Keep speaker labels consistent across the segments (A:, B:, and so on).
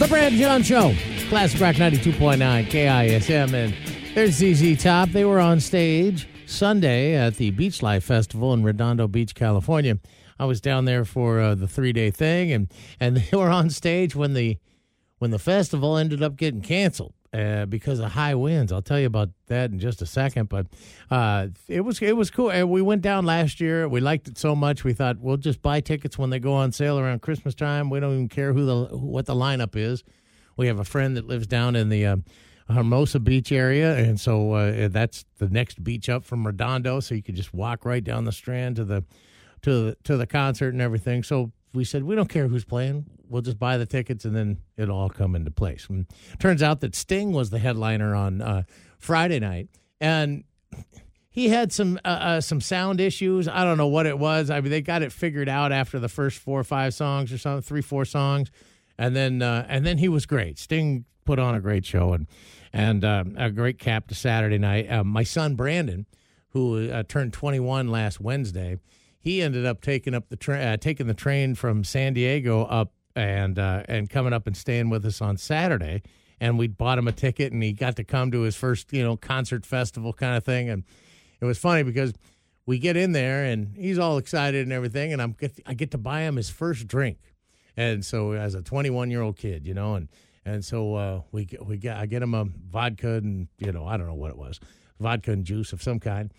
A: Brad and John Show. Classic Rock 92.9 KISM. And there's ZZ Top. They were on stage Sunday at the Beach Life Festival in Redondo Beach, California. I was down there for the 3-day thing, and they were on stage when the festival ended up getting canceled because of high winds. I'll tell you about that in just a second. But it was cool. And we went down last year. We liked it so much we thought we'll just buy tickets when they go on sale around Christmas time. We don't even care what the lineup is. We have a friend that lives down in the Hermosa Beach area, and so that's the next beach up from Redondo. So you could just walk right down the Strand to the concert and everything. So we said, we don't care who's playing. We'll just buy the tickets, and then it'll all come into place. And turns out that Sting was the headliner on Friday night, and he had some sound issues. I don't know what it was. I mean, they got it figured out after the first 4 or 5 songs or something, 3-4 songs, and then he was great. Sting put on a great show and a great cap to Saturday night. My son Brandon, who turned 21 last Wednesday, he ended up taking the train from San Diego up and coming up and staying with us on Saturday. And we bought him a ticket, and he got to come to his first, concert festival kind of thing. And it was funny because we get in there, and he's all excited and everything, and I get to buy him his first drink. And so as a 21-year-old kid, and so I get him a vodka and, I don't know what it was, vodka and juice of some kind.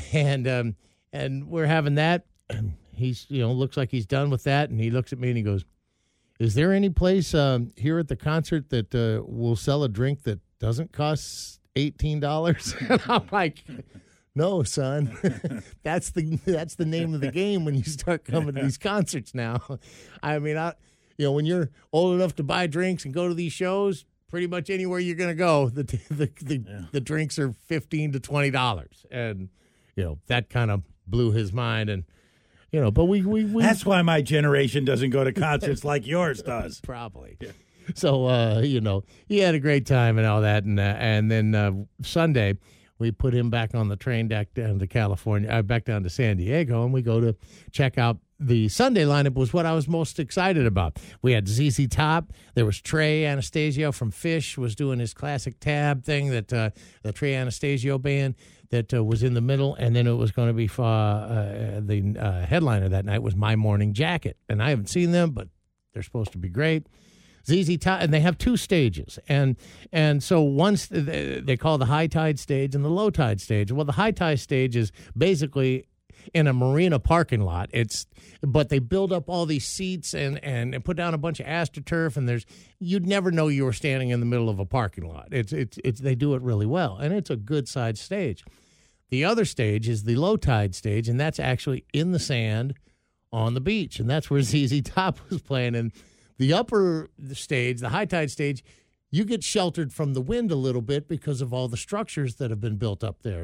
A: And we're having that. And he's, looks like he's done with that. And he looks at me and he goes, is there any place here at the concert that will sell a drink that doesn't cost $18? And I'm like, no, son. That's the name of the game when you start coming to these concerts now. I mean, when you're old enough to buy drinks and go to these shows, pretty much anywhere you're going to go, the drinks are $15 to $20. And, that kind of blew his mind. And, but we
B: that's why my generation doesn't go to concerts like yours does.
A: Probably. Yeah. So, he had a great time and all that. And then Sunday, we put him back on the train back down to California, back down to San Diego, and we go to check out the Sunday lineup. Was what I was most excited about. We had ZZ Top. There was Trey Anastasio from Phish was doing his classic tab thing, that the Trey Anastasio band that was in the middle, and then it was going to be the headliner that night was My Morning Jacket. And I haven't seen them, but they're supposed to be great. ZZ Top, and they have 2 stages, and so once they call the high tide stage and the low tide stage. Well, the high tide stage is basically in a marina parking lot. But they build up all these seats and put down a bunch of AstroTurf, and you'd never know you were standing in the middle of a parking lot. They do it really well, and it's a good side stage. The other stage is the low tide stage, and that's actually in the sand on the beach, and that's where ZZ Top was playing. And the upper stage, the high tide stage, you get sheltered from the wind a little bit because of all the structures that have been built up there,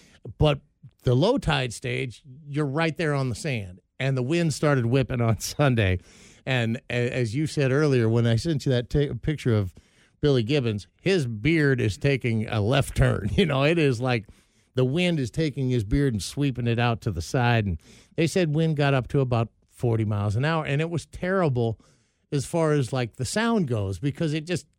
A: But the low tide stage, you're right there on the sand. And the wind started whipping on Sunday. And as you said earlier, when I sent you that picture of Billy Gibbons, his beard is taking a left turn. It is like the wind is taking his beard and sweeping it out to the side. And they said wind got up to about 40 miles an hour. And it was terrible as far as like the sound goes, because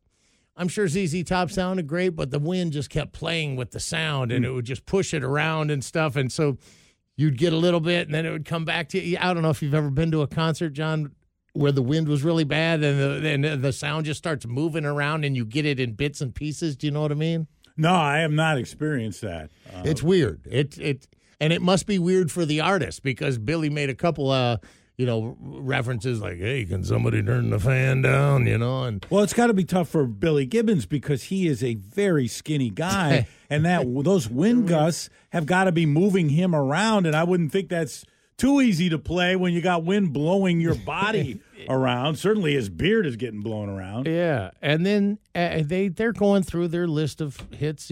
A: I'm sure ZZ Top sounded great, but the wind just kept playing with the sound, and it would just push it around and stuff. And so you'd get a little bit, and then it would come back to you. I don't know if you've ever been to a concert, John, where the wind was really bad and the sound just starts moving around and you get it in bits and pieces. Do you know what I mean?
B: No, I have not experienced that.
A: It's weird. And it must be weird for the artist, because Billy made a couple references like, hey, can somebody turn the fan down, And
B: well, it's got to be tough for Billy Gibbons because he is a very skinny guy, and those wind gusts have got to be moving him around, and I wouldn't think that's too easy to play when you got wind blowing your body around. Certainly his beard is getting blown around.
A: Yeah, and then they're going through their list of hits,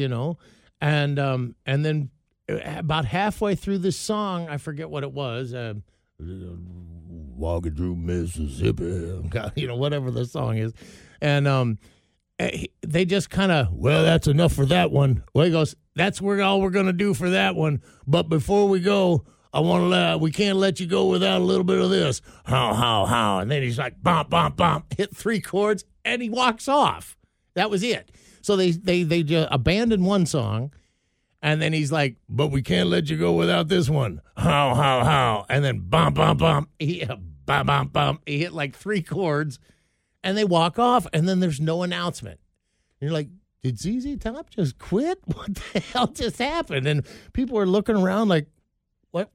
A: and then about halfway through this song, I forget what it was, walking through Mississippi, whatever the song is. And they just kind of, well, that's enough for that one. Well, he goes, that's all we're going to do for that one. But before we go, we can't let you go without a little bit of this. How. And then he's like, bump, bump, bump, hit 3 chords, and he walks off. That was it. So they just abandoned one song, and then he's like, but we can't let you go without this one. How. And then bump. Bum, bum, bum. He hit like 3 chords, and they walk off, and then there's no announcement. And you're like, did ZZ Top just quit? What the hell just happened? And people are looking around like, what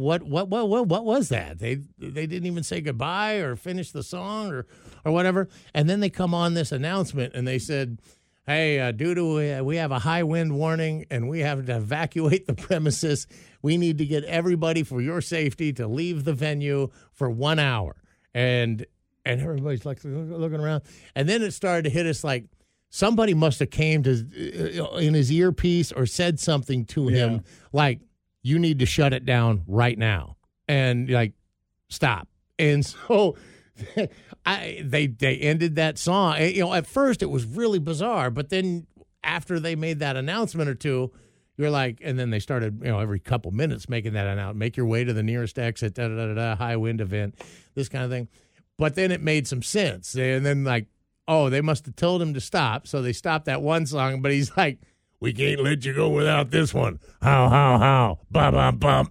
A: was that? They didn't even say goodbye or finish the song or whatever. And then they come on this announcement, and they said, hey, due to we have a high wind warning and we have to evacuate the premises, we need to get everybody for your safety to leave the venue for 1 hour. And everybody's like looking around. And then it started to hit us like somebody must have came to in his earpiece or said something to him like, you need to shut it down right now. And like, stop. And so they ended that song. At first it was really bizarre, but then after they made that announcement or two, you're like, and then they started, every couple minutes making that announcement, make your way to the nearest exit, high wind event, this kind of thing. But then it made some sense. And then like, oh, they must have told him to stop. So they stopped that one song, but he's like, we can't let you go without this one. How, bum.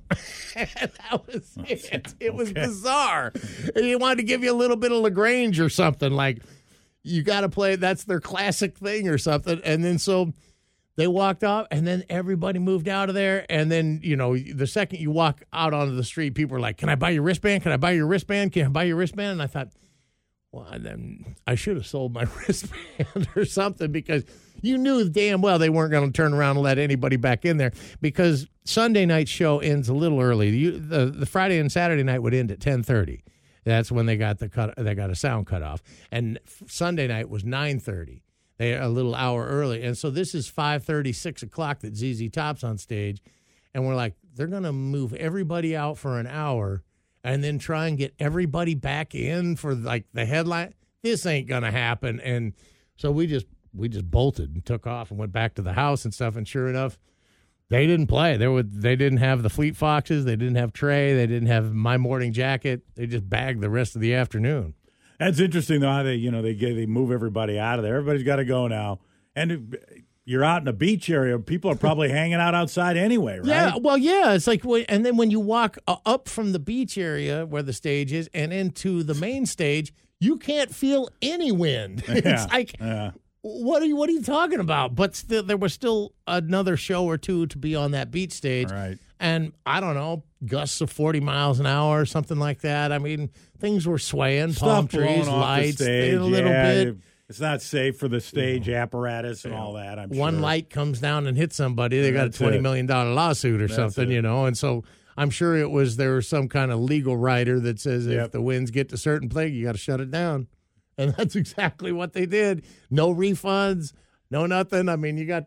A: That was it. It was bizarre. And he wanted to give you a little bit of LaGrange or something. Like, you got to play, that's their classic thing or something. And then so they walked off, and then everybody moved out of there. And then, the second you walk out onto the street, people are like, can I buy your wristband? Can I buy your wristband? Can I buy your wristband? And I thought, well, then I should have sold my wristband or something, because you knew damn well they weren't going to turn around and let anybody back in there, because Sunday night show ends a little early. The Friday and Saturday night would end at 10:30. That's when they got they got a sound cut off. And Sunday night was 9:30. They a little hour early. And so this is 5:30, 6 o'clock that ZZ Top's on stage. And we're like, they're going to move everybody out for an hour and then try and get everybody back in for like the headline. This ain't going to happen. And so we just bolted and took off and went back to the house and stuff. And sure enough, they didn't play. They didn't have the Fleet Foxes. They didn't have Trey. They didn't have My Morning Jacket. They just bagged the rest of the afternoon.
B: That's interesting, though, how they move everybody out of there. Everybody's got to go now. And you're out in a beach area. People are probably hanging out outside anyway, right?
A: Yeah, well, yeah. It's like, and then when you walk up from the beach area where the stage is and into the main stage, you can't feel any wind. It's like, what are you talking about? But still, there was still another show or two to be on that beach stage.
B: Right.
A: And I don't know, gusts of 40 miles an hour or something like that. I mean, things were swaying, palm trees, lights, a little bit.
B: It's not safe for the stage apparatus and all that, I'm sure.
A: One light comes down and hits somebody, they got a $20 million lawsuit or something, And so I'm sure there was some kind of legal rider that says if the winds get to certain place, you got to shut it down. And that's exactly what they did. No refunds, no nothing. I mean, you got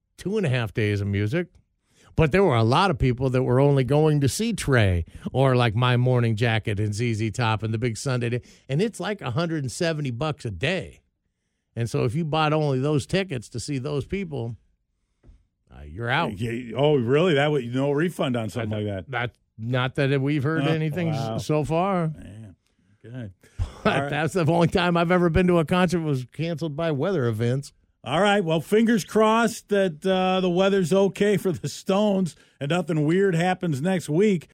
A: 2.5 days of music. But there were a lot of people that were only going to see Trey or like My Morning Jacket and ZZ Top and the big Sunday day. And it's like $170 a day. And so if you bought only those tickets to see those people, you're out.
B: Oh, really? That was no refund on something like that?
A: Not that we've heard anything so far.
B: Man, good.
A: Right. That's the only time I've ever been to a concert was canceled by weather events.
B: All right. Well, fingers crossed that the weather's okay for the Stones and nothing weird happens next week.